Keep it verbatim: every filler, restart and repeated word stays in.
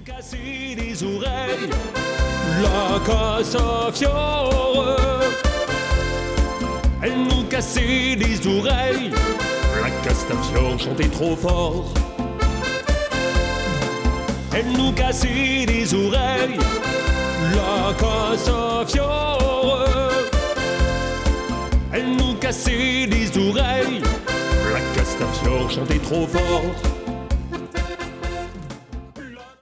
Casser les oreilles, la Castafiore. Elle nous cassait les oreilles, la Castafiore chantait trop fort. Elle nous cassait les oreilles, la Castafiore. Elle nous cassait les oreilles, la Castafiore chantait trop fort.